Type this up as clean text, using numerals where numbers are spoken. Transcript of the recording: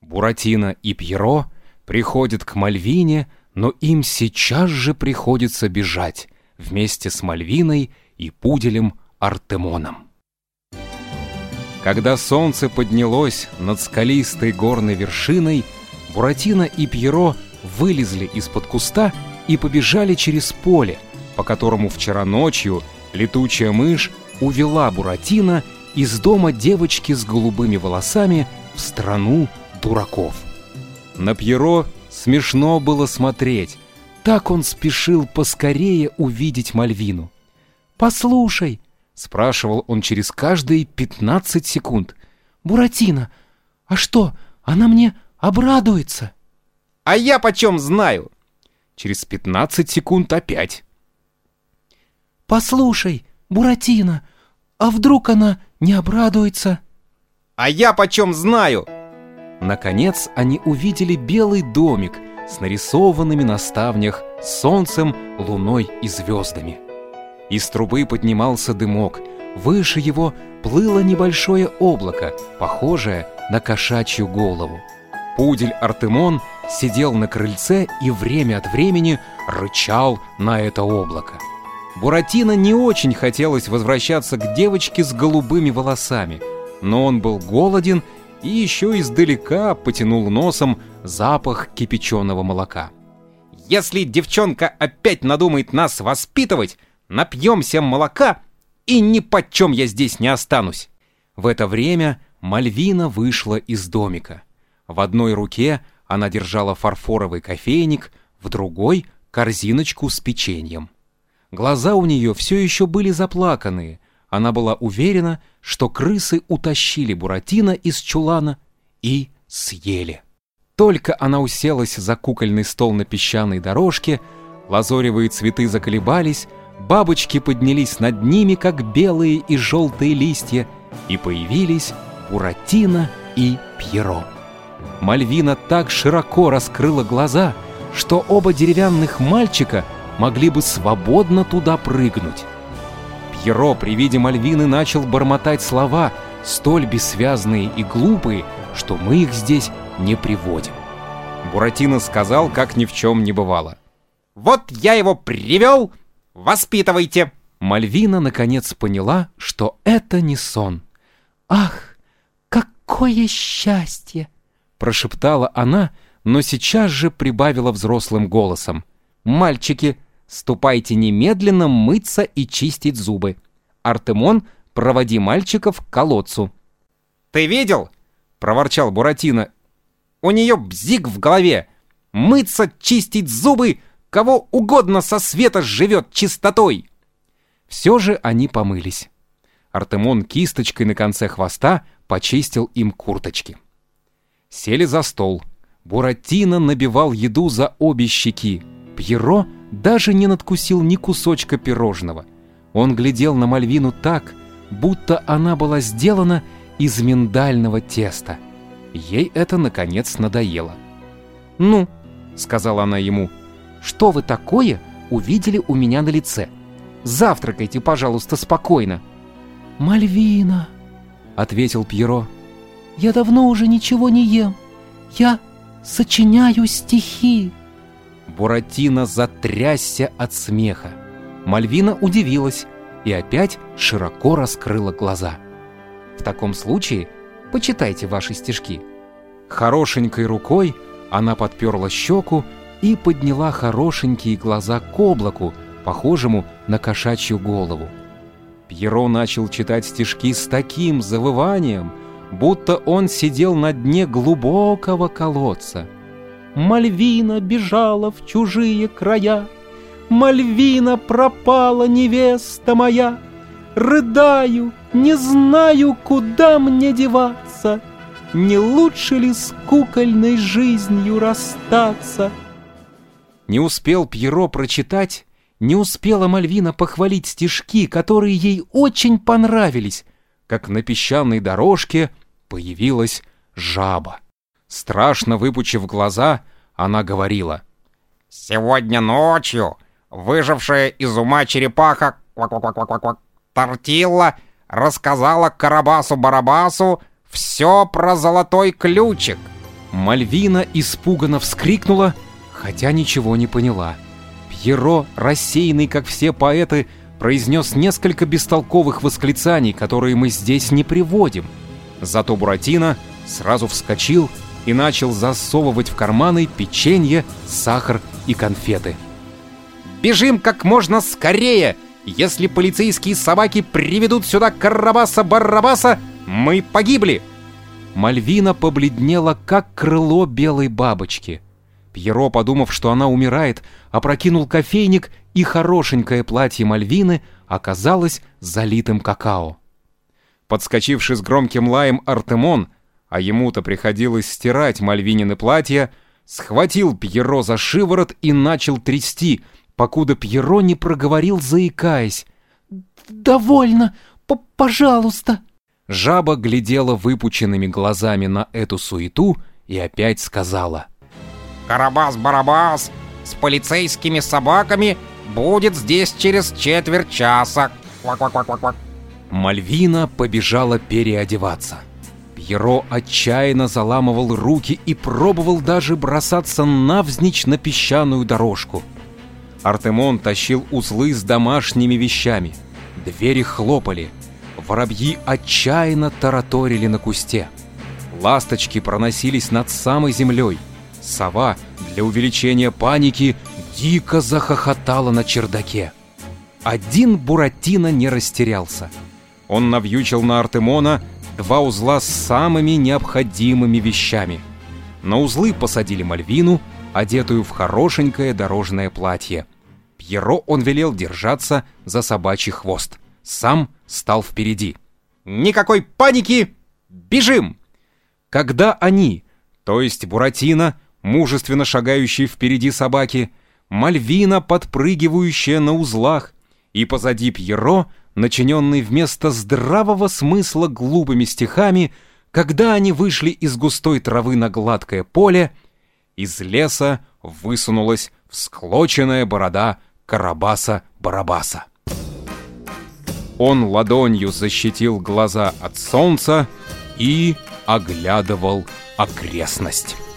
Буратино и Пьеро приходят к Мальвине, но им сейчас же приходится бежать вместе с Мальвиной и пуделем Артемоном. Когда солнце поднялось над скалистой горной вершиной, Буратино и Пьеро вылезли из-под куста и побежали через поле, по которому вчера ночью летучая мышь увела Буратино из дома девочки с голубыми волосами в страну дураков. На Пьеро смешно было смотреть, так он спешил поскорее увидеть Мальвину. «Послушай», — спрашивал он через каждые 15 секунд, «Буратино, а что, она мне обрадуется?» «А я почем знаю?» Через 15 секунд опять. «Послушай, Буратино, а вдруг она не обрадуется?» «А я почем знаю?» Наконец они увидели белый домик с нарисованными на ставнях солнцем, луной и звездами. Из трубы поднимался дымок, выше его плыло небольшое облако, похожее на кошачью голову. Пудель Артемон сидел на крыльце и время от времени рычал на это облако. Буратино не очень хотелось возвращаться к девочке с голубыми волосами, но он был голоден и еще издалека потянул носом запах кипяченого молока. «Если девчонка опять надумает нас воспитывать, напьемся молока, и ни почем я здесь не останусь». В это время Мальвина вышла из домика. В одной руке она держала фарфоровый кофейник, в другой — корзиночку с печеньем. Глаза у нее все еще были заплаканные. Она была уверена, что крысы утащили Буратино из чулана и съели. Только она уселась за кукольный стол на песчаной дорожке, лазоревые цветы заколебались, бабочки поднялись над ними, как белые и желтые листья, и появились Буратино и Пьеро. Мальвина так широко раскрыла глаза, что оба деревянных мальчика могли бы свободно туда прыгнуть. Пьеро при виде Мальвины начал бормотать слова, столь бессвязные и глупые, что мы их здесь не приводим. Буратино сказал, как ни в чем не бывало: «Вот я его привел, воспитывайте!» Мальвина наконец поняла, что это не сон. «Ах, какое счастье!» прошептала она, но сейчас же прибавила взрослым голосом: «Мальчики, ступайте немедленно мыться и чистить зубы. Артемон, проводи мальчиков к колодцу». «Ты видел?» — проворчал Буратино. «У нее бзик в голове. Мыться, чистить зубы, кого угодно со света живет чистотой». Все же они помылись. Артемон кисточкой на конце хвоста почистил им курточки. Сели за стол. Буратино набивал еду за обе щеки. Пьеро даже не надкусил ни кусочка пирожного. Он глядел на Мальвину так, будто она была сделана из миндального теста. Ей это, наконец, надоело. «Ну, — сказала она ему, — что вы такое увидели у меня на лице? Завтракайте, пожалуйста, спокойно». «Мальвина, — ответил Пьеро, — я давно уже ничего не ем. Я сочиняю стихи». Буратино затрясся от смеха. Мальвина удивилась и опять широко раскрыла глаза. «В таком случае почитайте ваши стишки». Хорошенькой рукой она подперла щеку и подняла хорошенькие глаза к облаку, похожему на кошачью голову. Пьеро начал читать стишки с таким завыванием, будто он сидел на дне глубокого колодца. «Мальвина бежала в чужие края, Мальвина пропала, невеста моя. Рыдаю, не знаю, куда мне деваться, Не лучше ли с кукольной жизнью расстаться?» Не успел Пьеро прочитать, не успела Мальвина похвалить стишки, которые ей очень понравились, как на песчаной дорожке появилась жаба. Страшно выпучив глаза, она говорила: «Сегодня ночью выжившая из ума черепаха Тортилла рассказала Карабасу-Барабасу все про золотой ключик. Мальвина испуганно вскрикнула, хотя ничего не поняла. Пьеро, рассеянный, как все поэты, произнес несколько бестолковых восклицаний, которые мы здесь не приводим. Зато Буратино сразу вскочил и начал засовывать в карманы печенье, сахар и конфеты. «Бежим как можно скорее! Если полицейские собаки приведут сюда Карабаса-Барабаса, мы погибли!» Мальвина побледнела, как крыло белой бабочки. Пьеро, подумав, что она умирает, опрокинул кофейник, и хорошенькое платье Мальвины оказалось залитым какао. Подскочивший с громким лаем Артемон, а ему-то приходилось стирать Мальвинины платья, схватил Пьеро за шиворот и начал трясти, покуда Пьеро не проговорил, заикаясь: «Довольно, пожалуйста!» Жаба глядела выпученными глазами на эту суету и опять сказала: «Карабас-Барабас с полицейскими собаками будет здесь через четверть часа. Квак-квак-квак-квак». Мальвина побежала переодеваться. Пьеро отчаянно заламывал руки и пробовал даже бросаться навзничь на песчаную дорожку. Артемон тащил узлы с домашними вещами. Двери хлопали. Воробьи отчаянно тараторили на кусте. Ласточки проносились над самой землей. Сова для увеличения паники дико захохотала на чердаке. Один Буратино не растерялся. Он навьючил на Артемона 2 узла с самыми необходимыми вещами. На узлы посадили Мальвину, одетую в хорошенькое дорожное платье. Пьеро он велел держаться за собачий хвост. Сам стал впереди. «Никакой паники! Бежим!» Когда они, то есть Буратино, мужественно шагающий впереди собаки, Мальвина, подпрыгивающая на узлах, и позади Пьеро, начиненный вместо здравого смысла глупыми стихами, когда они вышли из густой травы на гладкое поле, из леса высунулась всклоченная борода Карабаса-Барабаса. Он ладонью защитил глаза от солнца и оглядывал окрестность.